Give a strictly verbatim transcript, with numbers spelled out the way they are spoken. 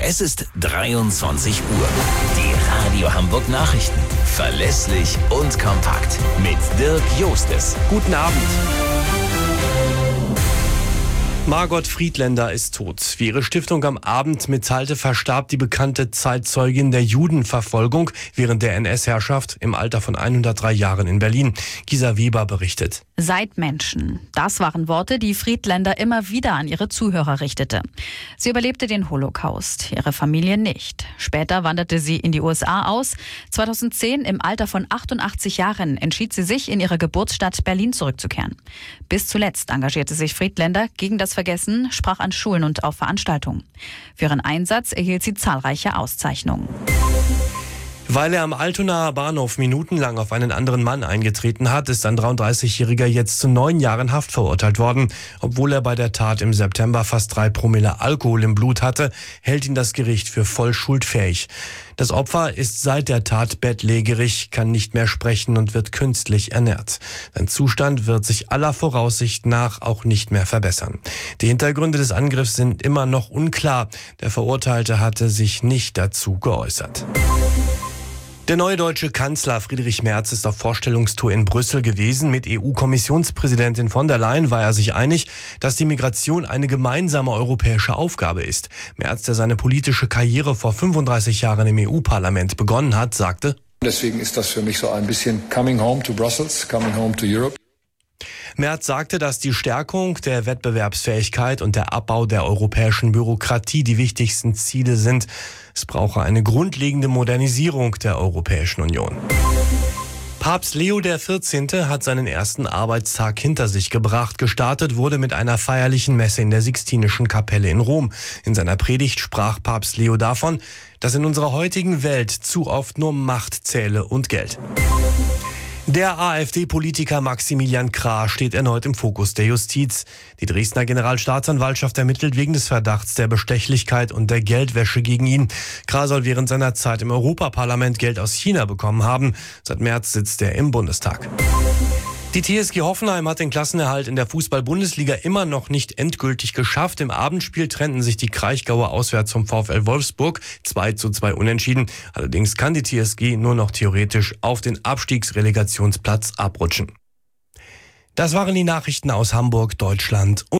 Es ist dreiundzwanzig Uhr. Die Radio Hamburg Nachrichten. Verlässlich und kompakt. Mit Dirk Jostes. Guten Abend. Margot Friedländer ist tot. Wie ihre Stiftung am Abend mitteilte, verstarb die bekannte Zeitzeugin der Judenverfolgung während der N S-Herrschaft im Alter von hundertdrei Jahren in Berlin. Gisa Weber berichtet. Seid Menschen. Das waren Worte, die Friedländer immer wieder an ihre Zuhörer richtete. Sie überlebte den Holocaust, ihre Familie nicht. Später wanderte sie in die U S A aus. zweitausendzehn, im Alter von achtundachtzig Jahren, entschied sie sich, in ihre Geburtsstadt Berlin zurückzukehren. Bis zuletzt engagierte sich Friedländer gegen das Vergessen, sprach an Schulen und auf Veranstaltungen. Für ihren Einsatz erhielt sie zahlreiche Auszeichnungen. Weil er am Altonaer Bahnhof minutenlang auf einen anderen Mann eingetreten hat, ist ein dreiunddreißigjähriger jetzt zu neun Jahren Haft verurteilt worden. Obwohl er bei der Tat im September fast drei Promille Alkohol im Blut hatte, hält ihn das Gericht für voll schuldfähig. Das Opfer ist seit der Tat bettlägerig, kann nicht mehr sprechen und wird künstlich ernährt. Sein Zustand wird sich aller Voraussicht nach auch nicht mehr verbessern. Die Hintergründe des Angriffs sind immer noch unklar. Der Verurteilte hatte sich nicht dazu geäußert. Der neue deutsche Kanzler Friedrich Merz ist auf Vorstellungstour in Brüssel gewesen. Mit E U-Kommissionspräsidentin von der Leyen war er sich einig, dass die Migration eine gemeinsame europäische Aufgabe ist. Merz, der seine politische Karriere vor fünfunddreißig Jahren im E U-Parlament begonnen hat, sagte: Deswegen ist das für mich so ein bisschen coming home to Brussels, coming home to Europe. Merz sagte, dass die Stärkung der Wettbewerbsfähigkeit und der Abbau der europäischen Bürokratie die wichtigsten Ziele sind. Es brauche eine grundlegende Modernisierung der Europäischen Union. Papst Leo der vierzehnte hat seinen ersten Arbeitstag hinter sich gebracht. Gestartet wurde mit einer feierlichen Messe in der Sixtinischen Kapelle in Rom. In seiner Predigt sprach Papst Leo davon, dass in unserer heutigen Welt zu oft nur Macht zähle und Geld. Der AfD-Politiker Maximilian Krah steht erneut im Fokus der Justiz. Die Dresdner Generalstaatsanwaltschaft ermittelt wegen des Verdachts der Bestechlichkeit und der Geldwäsche gegen ihn. Krah soll während seiner Zeit im Europaparlament Geld aus China bekommen haben. Seit März sitzt er im Bundestag. Die T S G Hoffenheim hat den Klassenerhalt in der Fußball-Bundesliga immer noch nicht endgültig geschafft. Im Abendspiel trennten sich die Kraichgauer auswärts vom VfL Wolfsburg zwei zu zwei unentschieden. Allerdings kann die T S G nur noch theoretisch auf den Abstiegsrelegationsplatz abrutschen. Das waren die Nachrichten aus Hamburg, Deutschland.